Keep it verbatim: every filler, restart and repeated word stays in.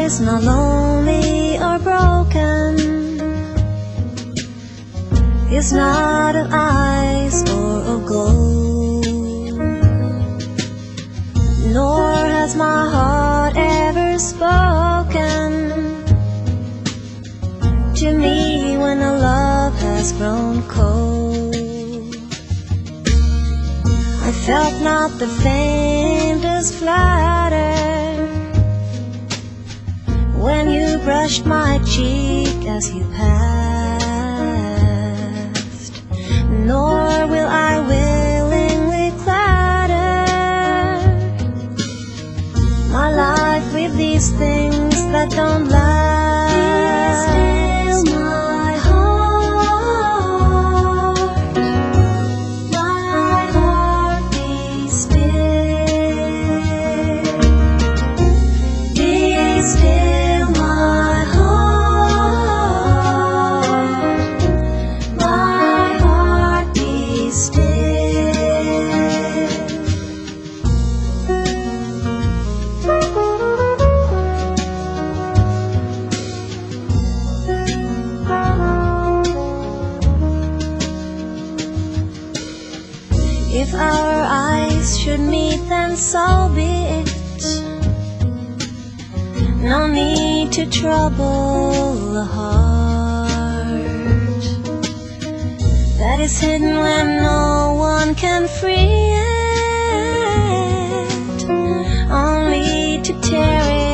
eyes, not lonely or broken. It's not of ice or of gold, nor has my heart ever spoken to me when a love has grown cold. I felt not the faintest flutter when you brushed my cheek as you passed, nor will I willingly clatter my life with these things that don't last. If our eyes should meet, then so be it. No need to trouble the heart that is hidden when no one can free it, only to tear it